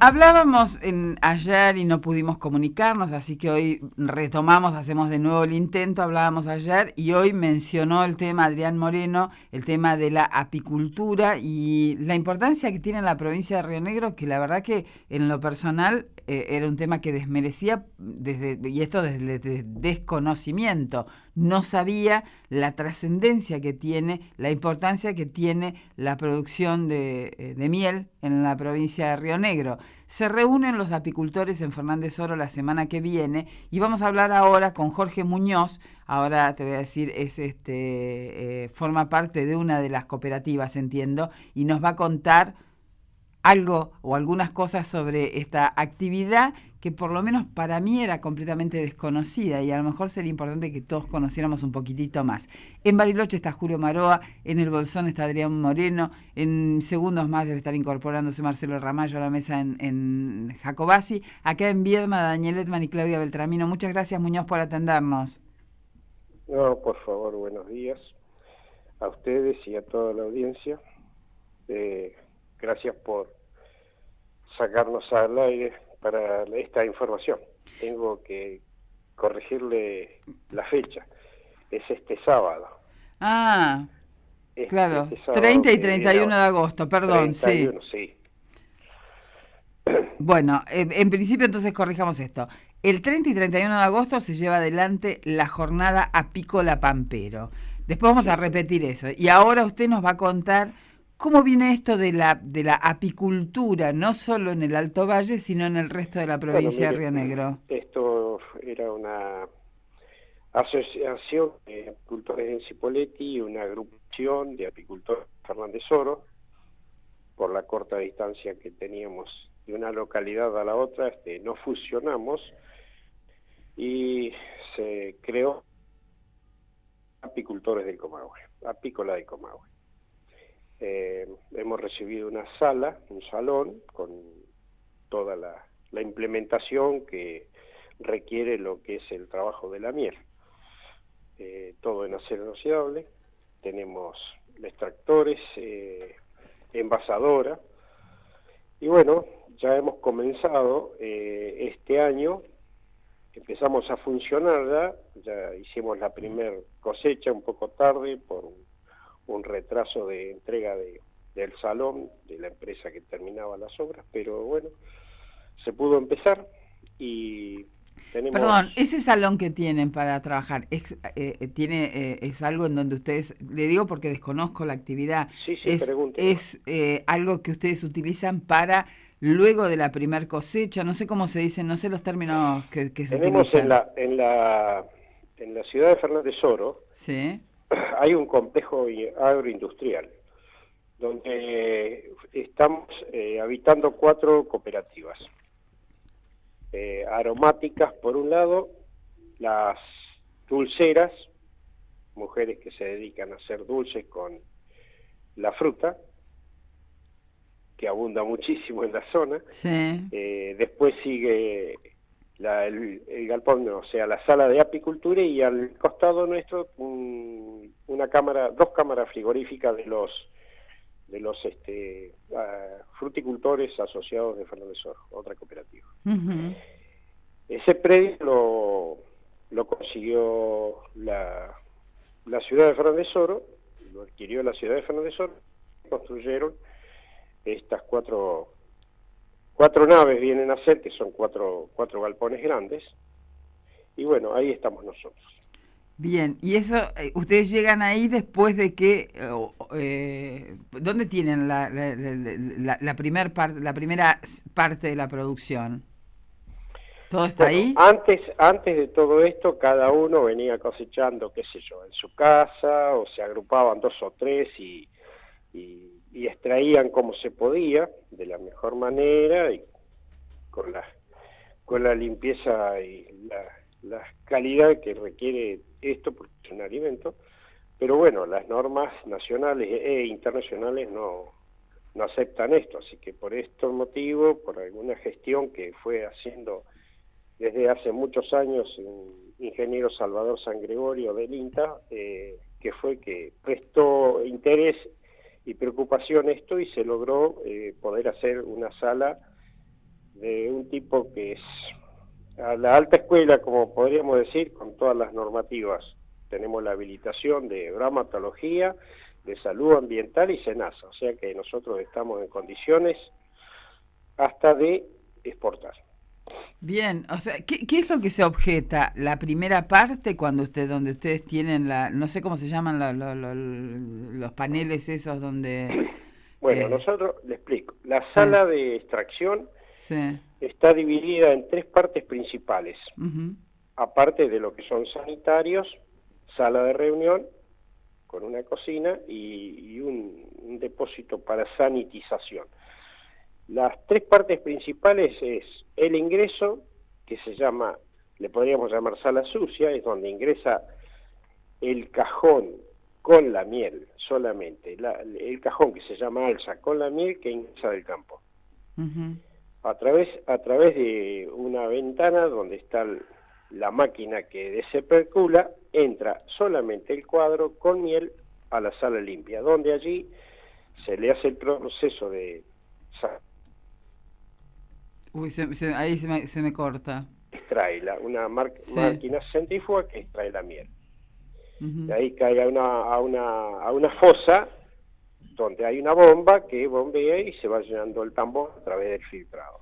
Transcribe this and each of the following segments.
Hablábamos ayer y no pudimos comunicarnos, así que hoy retomamos, hacemos de nuevo el intento. Hablábamos ayer y hoy mencionó el tema Adrián Moreno, el tema de la apicultura y la importancia que tiene en la provincia de Río Negro, que la verdad que en lo personal era un tema que desmerecía, y esto desde desconocimiento. No sabía la trascendencia que tiene, la importancia que tiene la producción de miel en la provincia de Río Negro. Se reúnen los apicultores en Fernández Oro la semana que viene y vamos a hablar ahora con Jorge Muñoz. Ahora te voy a decir, forma parte de una de las cooperativas, entiendo, y nos va a contar algo o algunas cosas sobre esta actividad que por lo menos para mí era completamente desconocida y a lo mejor sería importante que todos conociéramos un poquitito más. En Bariloche está Julio Maroa, en el Bolsón está Adrián Moreno, en segundos más debe estar incorporándose Marcelo Ramallo a la mesa en Jacobasi, acá en Viedma, Daniel Edman y Claudia Beltramino. Muchas gracias, Muñoz, por atendernos. No, por favor, buenos días a ustedes y a toda la audiencia. Gracias por sacarnos al aire para esta información. Tengo que corregirle la fecha. Es este sábado. Ah, claro. Este sábado 30 y 31 de agosto, perdón, 31, sí. Bueno, en principio entonces corrijamos esto. El 30 y 31 de agosto se lleva adelante la jornada apícola Pampero. Después vamos a repetir eso. Y ahora usted nos va a contar cómo viene esto de la apicultura, no solo en el Alto Valle, sino en el resto de la provincia de Río Negro. Esto era una asociación de apicultores en Cipolletti y una agrupación de apicultores en Fernández Oro. Por la corta distancia que teníamos de una localidad a la otra, nos fusionamos y se creó Apicultores del Comahue, Apícola del Comahue. Hemos recibido una sala, un salón, con toda la implementación que requiere lo que es el trabajo de la miel. Todo en acero inoxidable, tenemos extractores, envasadora, y bueno, ya hemos comenzado este año, empezamos a funcionar ya hicimos la primer cosecha un poco tarde por un retraso de entrega del salón, de la empresa que terminaba las obras, pero bueno, se pudo empezar y tenemos... Perdón, ese salón que tienen para trabajar, ¿es algo en donde ustedes, le digo porque desconozco la actividad, Sí, es algo que ustedes utilizan para luego de la primer cosecha? No sé cómo se dicen, no sé los términos que se tenemos utilizan. en la ciudad de Fernández Oro, ¿Sí? Hay un complejo agroindustrial donde estamos habitando 4 cooperativas. Aromáticas por un lado, las dulceras, mujeres que se dedican a hacer dulces con la fruta, que abunda muchísimo en la zona. Sí. Después sigue el galpón, o sea, la sala de apicultura, y al costado nuestro dos cámaras frigoríficas de los fruticultores asociados de Fernández Oro, otra cooperativa. Uh-huh. Ese predio lo consiguió la ciudad de Fernández Oro, lo adquirió la ciudad de Fernández Oro, construyeron estas cuatro naves, vienen a ser, que son cuatro galpones grandes, y bueno, ahí estamos nosotros. Bien, y eso, ustedes llegan ahí después de que, ¿dónde tienen la primera parte de la producción? ¿Todo está ahí? Antes de todo esto, cada uno venía cosechando, qué sé yo, en su casa, o se agrupaban 2 o 3 y extraían como se podía, de la mejor manera, y con la limpieza y la calidad que requiere esto, porque es un alimento. Pero bueno, las normas nacionales e internacionales no aceptan esto, así que por este motivo, por alguna gestión que fue haciendo desde hace muchos años un ingeniero Salvador San Gregorio del INTA, que fue que prestó interés y preocupación esto, y se logró poder hacer una sala de un tipo que es a la alta escuela, como podríamos decir, con todas las normativas. Tenemos la habilitación de bromatología, de salud ambiental y SENASA, o sea que nosotros estamos en condiciones hasta de exportar. Bien, o sea, ¿qué es lo que se objeta? La primera parte, donde ustedes tienen no sé cómo se llaman los paneles esos donde... Bueno, nosotros, le explico, la Sí, sala de extracción sí. está dividida en 3 partes principales, Ujú, aparte de lo que son sanitarios, sala de reunión, con una cocina y un depósito para sanitización. Las 3 partes principales es el ingreso, que se llama, le podríamos llamar sala sucia, es donde ingresa el cajón con la miel solamente, el cajón que se llama alza con la miel que ingresa del campo. ujú. A través de una ventana donde está la máquina que desepercula, entra solamente el cuadro con miel a la sala limpia, donde allí se le hace el proceso de Uy, ahí se me corta. extrae una Sí. máquina centrífuga que extrae la miel. De Ujú. ahí cae a una fosa donde hay una bomba que bombea y se va llenando el tambor a través del filtrado.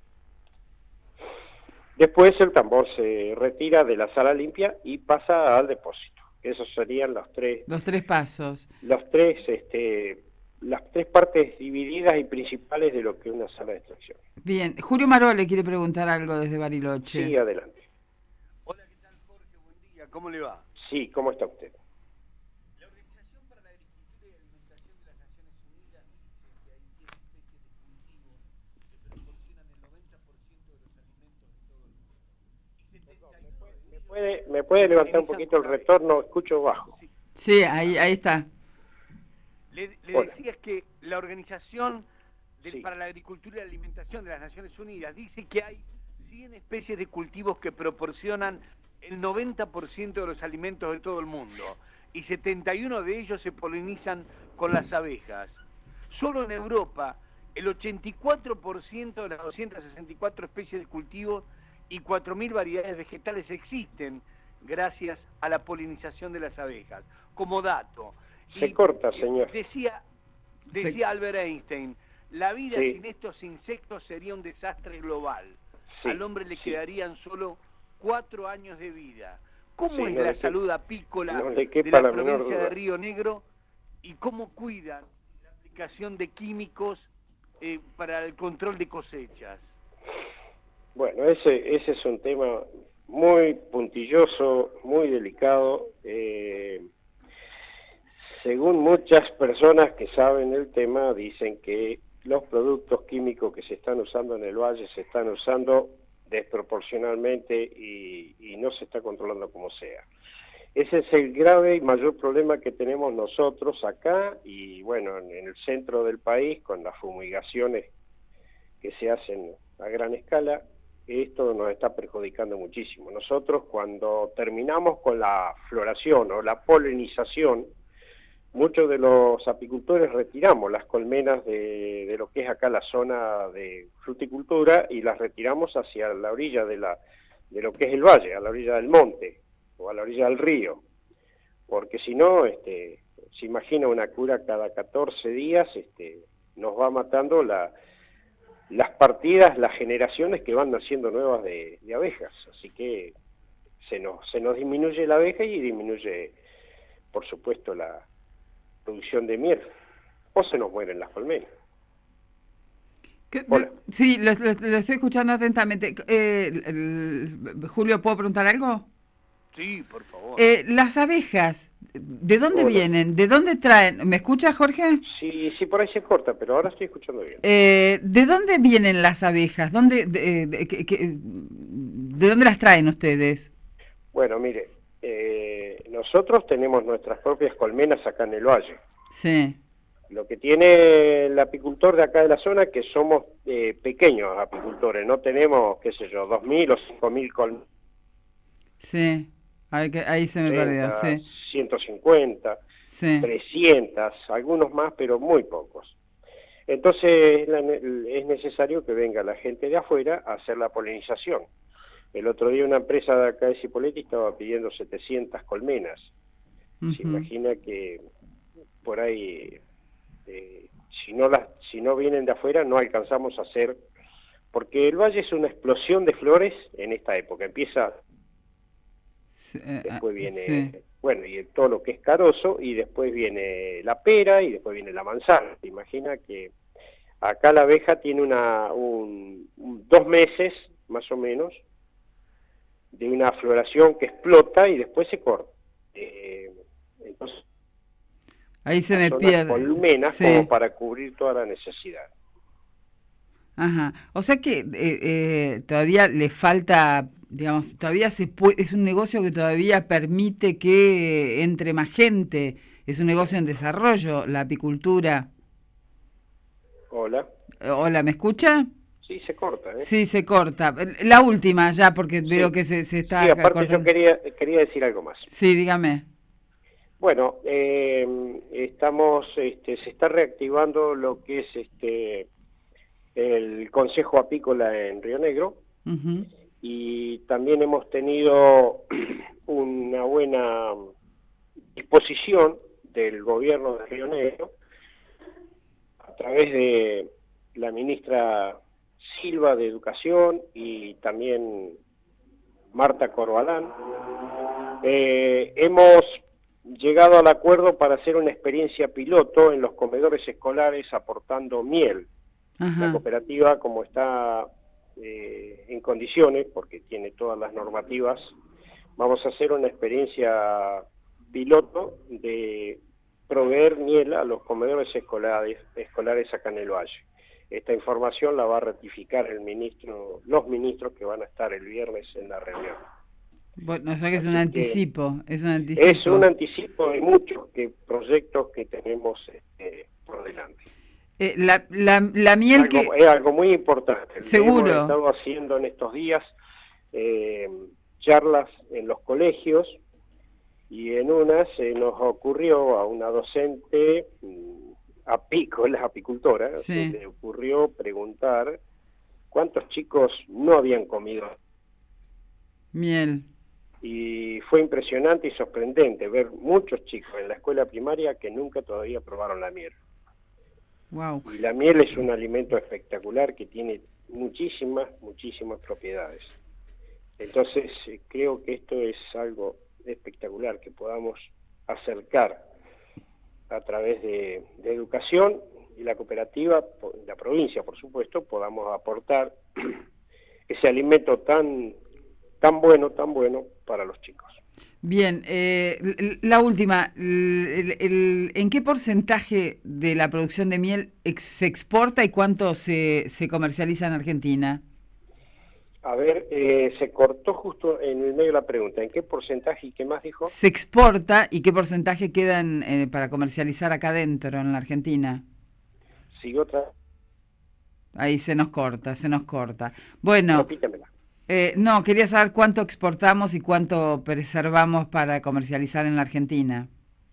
Después el tambor se retira de la sala limpia y pasa al depósito. Esos serían Los 3 pasos. las tres partes divididas y principales de lo que es una sala de extracción. Bien, Julio Maró le quiere preguntar algo desde Bariloche. Sí, adelante. Hola, ¿qué tal, Jorge? Buen día, ¿cómo le va? Sí, ¿cómo está usted? La Organización para la Agricultura y Alimentación de las Naciones Unidas dice que hay 100 especies de cultivos que proporcionan el 90% de los alimentos de todo el mundo. Y 71 de ellos ¿Me puede se levantar un polinizan poquito por el abejas. retorno? Escucho bajo. Sí. Sí, ahí está. Le Hola. decía que la Organización Sí. para la Agricultura y la Alimentación de las Naciones Unidas dice que hay 100 especies de cultivos que proporcionan el 90% de los alimentos de todo el mundo y 71 de ellos se polinizan con las abejas. Solo en Europa el 84% de las 264 especies de cultivos y 4.000 variedades vegetales existen gracias a la polinización de las abejas. Como dato. Se corta, señor. Decía Albert Einstein, la vida Sí. sin estos insectos sería un desastre global. Sí, Al hombre le sí. quedarían solo 4 años de vida. ¿Cómo Sí, es no la le salud apícola no le de quepa la la menor provincia de duda. Río Negro y cómo cuidan la aplicación de químicos para el control de cosechas? Bueno, ese es un tema muy puntilloso, muy delicado. Según muchas personas que saben el tema, dicen que los productos químicos que se están usando en el valle se están usando desproporcionalmente y no se está controlando como sea. Ese es el grave y mayor problema que tenemos nosotros acá y bueno, en el centro del país con las fumigaciones que se hacen a gran escala. Esto nos está perjudicando muchísimo. Nosotros cuando terminamos con la floración o la polinización, muchos de los apicultores retiramos las colmenas de lo que es acá la zona de fruticultura y las retiramos hacia la orilla de lo que es el valle, a la orilla del monte o a la orilla del río, porque si no, se imagina una cura cada 14 días, nos va matando las partidas, las generaciones que van naciendo nuevas de abejas, así que se nos disminuye la abeja y disminuye, por supuesto, la producción de miel, o se nos mueren las colmenas. Hola. Sí, lo estoy escuchando atentamente. Julio, ¿puedo preguntar algo? Sí, por favor. Las abejas, ¿de dónde Hola. vienen? ¿De dónde traen? ¿Me escucha, Jorge? Sí, por ahí se corta, pero ahora estoy escuchando bien. ¿De dónde vienen las abejas? ¿De dónde las traen ustedes? Bueno, mire, nosotros tenemos nuestras propias colmenas acá en el valle. Sí, Lo que tiene el apicultor de acá de la zona, que somos pequeños apicultores, no tenemos, qué sé yo, 2.000 o 5.000 colmenas, sí. Ahí se me perdió, sí. 150, Sí. 300, algunos más, pero muy pocos. Entonces es necesario que venga la gente de afuera a hacer la polinización. El otro día una empresa de acá de Cipolletti estaba pidiendo 700 colmenas. Se imagina que por ahí, si no vienen de afuera, no alcanzamos a hacer, porque el valle es una explosión de flores en esta época. Empieza, después viene, bueno, y todo lo que es carozo, y después viene la pera, y después viene la manzana. Se imagina que acá la abeja tiene 2 meses, más o menos, de una floración que explota y después se corta. Entonces, ahí se me pierde. Colmenas como para cubrir toda la necesidad. Ajá. O sea que todavía le falta, digamos, todavía es un negocio que todavía permite que entre más gente. Es un negocio en desarrollo, la apicultura. Hola. Hola, ¿me escucha? Sí, se corta, ¿eh? Sí, se corta. La última ya, porque veo que se está... Sí, aparte yo quería decir algo más. Sí, dígame. Bueno, estamos, se está reactivando lo que es el Consejo Apícola en Río Negro, y también hemos tenido una buena disposición del gobierno de Río Negro a través de la ministra Silva de Educación y también Marta Corbalán. Hemos llegado al acuerdo para hacer una experiencia piloto en los comedores escolares aportando miel. La cooperativa, como está en condiciones, porque tiene todas las normativas, vamos a hacer una experiencia piloto de proveer miel a los comedores escolares acá en el Valle. Esta información la va a ratificar los ministros que van a estar el viernes en la reunión. Bueno, o sea que es un anticipo, es un anticipo de muchos proyectos que tenemos por delante. La miel es algo muy importante. Seguro. Hemos estado haciendo en estos días charlas en los colegios, y en una se nos ocurrió a una docente apicultora, se le ocurrió preguntar cuántos chicos no habían comido miel. Y fue impresionante y sorprendente ver muchos chicos en la escuela primaria que nunca todavía probaron la miel. Wow. Y la miel es un alimento espectacular que tiene muchísimas propiedades. Entonces creo que esto es algo espectacular, que podamos acercar a través de educación y la cooperativa, la provincia por supuesto, podamos aportar ese alimento tan bueno para los chicos. Bien, la última, ¿en qué porcentaje de la producción de miel se exporta y cuánto se comercializa en Argentina? A ver, se cortó justo en el medio de la pregunta. ¿En qué porcentaje y qué más dijo? Se exporta y qué porcentaje quedan para comercializar acá adentro en la Argentina. Sí, otra. Ahí se nos corta. Bueno. Repítemela. No, quería saber cuánto exportamos y cuánto preservamos para comercializar en la Argentina.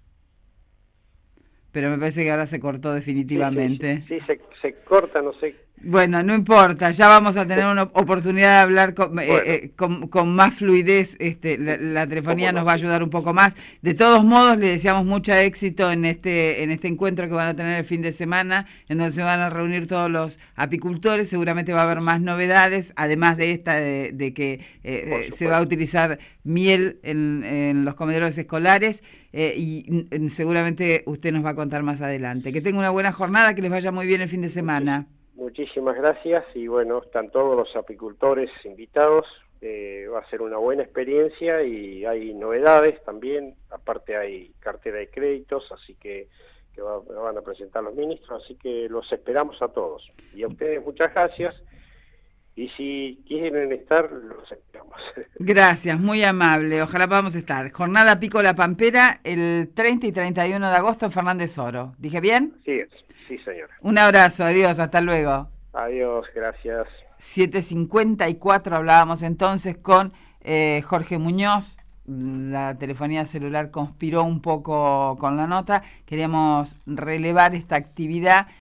Pero me parece que ahora se cortó definitivamente. Sí, se corta, no sé. Bueno, no importa, ya vamos a tener una oportunidad de hablar con más fluidez. La telefonía nos va a ayudar un poco más. De todos modos, le deseamos mucho éxito en este encuentro que van a tener el fin de semana, en donde se van a reunir todos los apicultores. Seguramente va a haber más novedades, además de esta de que se va a utilizar miel en los comedores escolares, y seguramente usted nos va a contar más adelante. Que tenga una buena jornada, que les vaya muy bien el fin de semana. Muchísimas gracias, y bueno, están todos los apicultores invitados. Va a ser una buena experiencia y hay novedades también. Aparte hay cartera de créditos, así que van a presentar los ministros, así que los esperamos a todos. Y a ustedes muchas gracias, y si quieren estar, los esperamos. Gracias, muy amable, ojalá podamos estar. Jornada Apícola Pampera el 30 y 31 de agosto en Fernández Oro. ¿Dije bien? Sí, sí señora. Un abrazo, adiós, hasta luego. Adiós, gracias. 7:54 hablábamos entonces con Jorge Muñoz. La telefonía celular conspiró un poco con la nota. Queríamos relevar esta actividad